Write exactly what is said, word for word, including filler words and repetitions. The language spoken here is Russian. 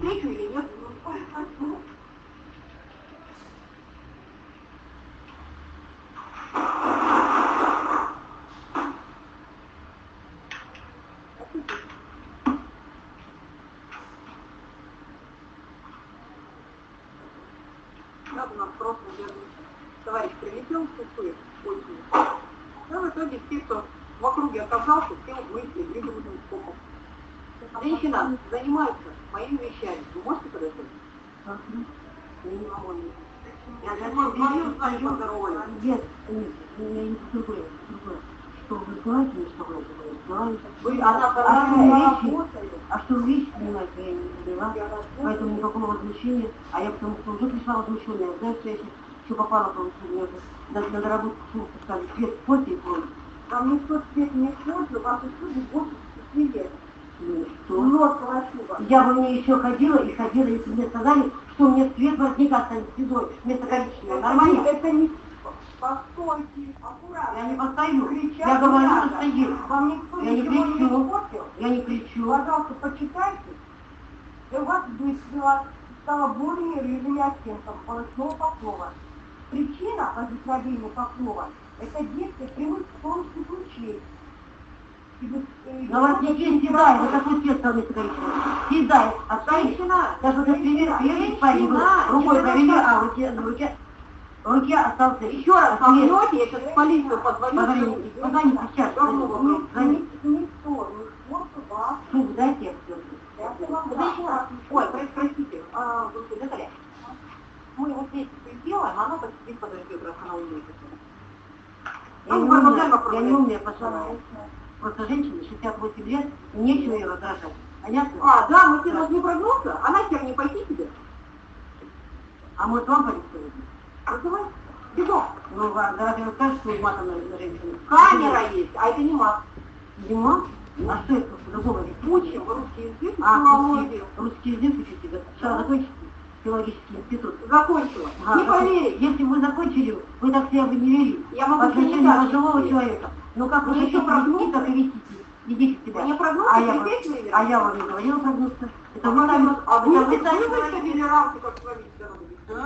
встречу или нет? Надо у нас просто вернуть. Товарищ прилетел в сухой осенью. Но в итоге все, кто в округе оказался, все вышли грибным скопом. Женщина занимается моими вещами. Вы можете подойти? Я не могу. Я занимаюсь вами с вами поздоровались. Нет, нет, я не другое, другое. Что вы знаете, что вы знаете? Вы, она а, а что вещи занимается, я не поняла. Поэтому никакого возмущения. А я потому что уже пришла возмущенная. Я знаю, что я сейчас все попало, получилось. Даже на доработку слуха сказали, свет после и помню. Вам никто свет не испортил, вас услуги больше шести лет. Ну что? Много прошу вас. Я бы мне еще ходила и ходила, если мне сказали, что мне цвет воротника станет седой, вместо коричневого. Нормально? Это не... Постойте, аккуратно. Я не постою. Кричать я говорю, надо. что стою. Вам никто я не ничего кричу. не испортил? Я не кричу. Пожалуйста, почитайте. И у вас быстро стало более рыжими оттенком полосного покрова. Причина возникновения покрова – это действие прямых солнечных лучей. На вас ничего седает, вот такой цвет стал вместо коричневого. Седает. Оставить? Даже вот этот пример, первый парень был, рукой проверил, а в руке, в руке, в руке остался. Еще раз помнете, я сейчас в полицию позвоню. Позвоните, позвоните сейчас. Никто не испортил вас. Суд, дайте я все. Ой, простите, а, Наталья, мы вот здесь сделаем, оно почти подождет, раз она уйдет. Я не умная, я не умная, пожалуйста. Просто женщина, шестьдесят восемь лет, нечего ее раздражать. Понятно? А, да, мы тебе нас не прогнулся, а нахер не пойти тебе? А может вам полицию? Давай, бегом. Ну, да, разве вы скажете, что матом на женщину? Камера есть, а это не мат. Не мат? А что это по-другому? Учим русский язык, а, филологию. Русский язык учите? Сначала закончите филологический институт. Закончила. Ага, не поверите. Если бы вы закончили, вы так себя бы не вели. Я могу в отношении пожилого человека. Ну как вы мне хотите еще вести, так и вести. Идите себя. Мне прогнуться, а, я, вам, а я вам не говорила прогнуться. Это а вы сами. А вы это вы сами выставили рамки, как с вами